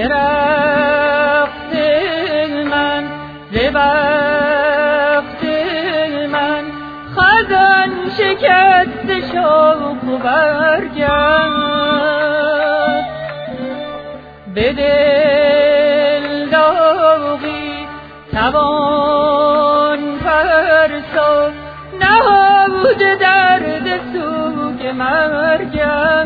درخت من ز وقت من خزان شکست شاخ و برگم به دل داغی توان فرسا نهاد درد سوگ مرگم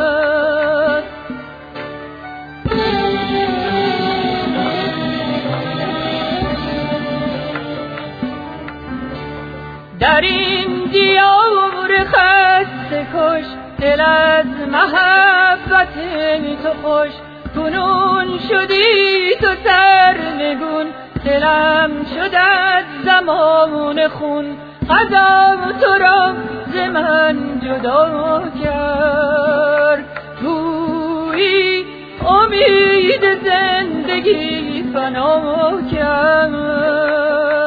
در این دیار خسته کش دل از محبت تو خوش کنون شدی تو سرنگون دلم شد از زمان خون قضا تو را ز من جدا کرد گویی امید زندگی فنا کرد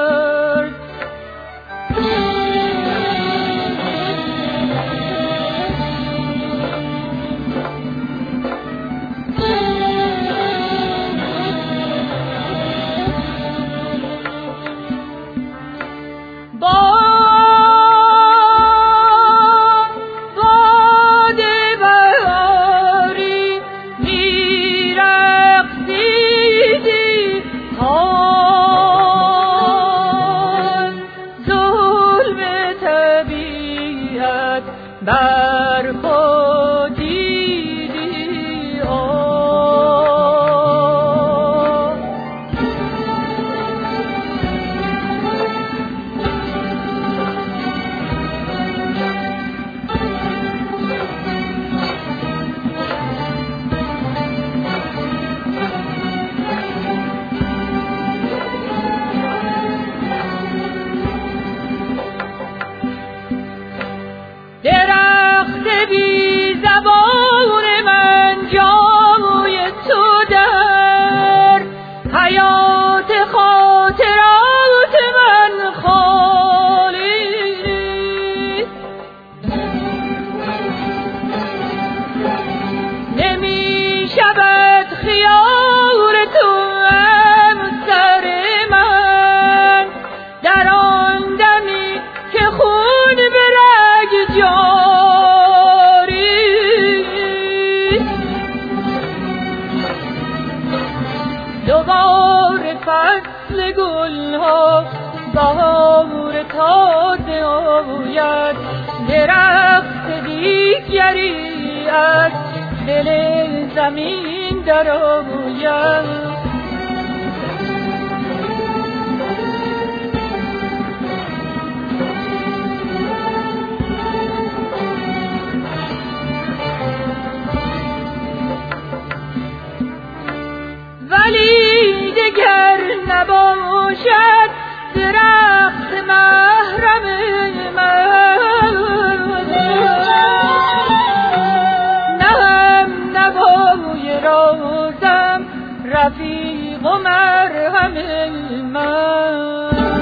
بر خود دیدی درخت بی زبان من جای تو در حیات خاطرات من خالی نمی شود خیال تو هم سر من در آن دمی که خون برگ جاری دوباره فصل گلها بهار تازه آید درخت دیگری از دل زمین در آید ولی دگر نباشد درخت محرم من نه هم نوای رازم رفیق و مرهم من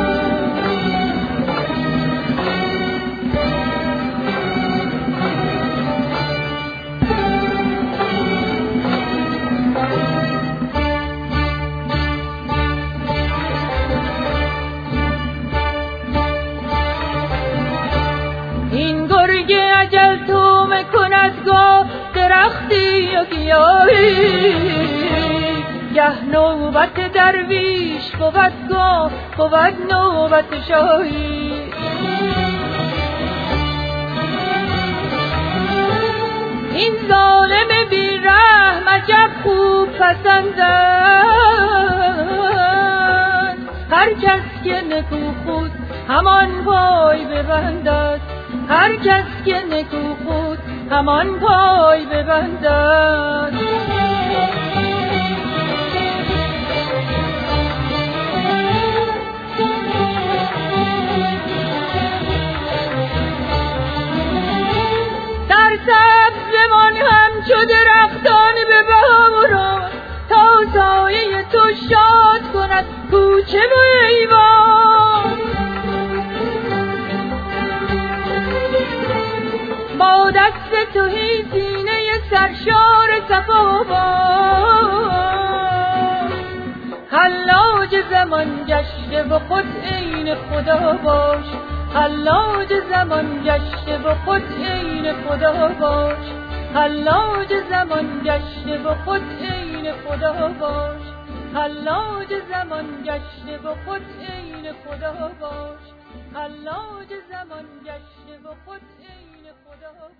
اجل تو مکند گاه درختی و گیاهی گه نوبت درویش بود گاه بود نوبت شاهی این ظالم بی رحم عجب خوب پسندد هر کس که نکو خود همان پای ببندد هر کس که نکو خود همان پای ببندد در سبزمان همچو درختان به بهاران تا سایه تو شاد کند کوچه و ایوان با دست توهی سینه سرشار صفا باد زمان گشته و خود عین خدا باش، حلاج زمان گشته و خود عین خدا باش، حلاج زمان گشته و خود عین خدا باش، حلاج زمان گشته و خود عین خدا باش، حلاج زمان گشته و خود عین خدا باش.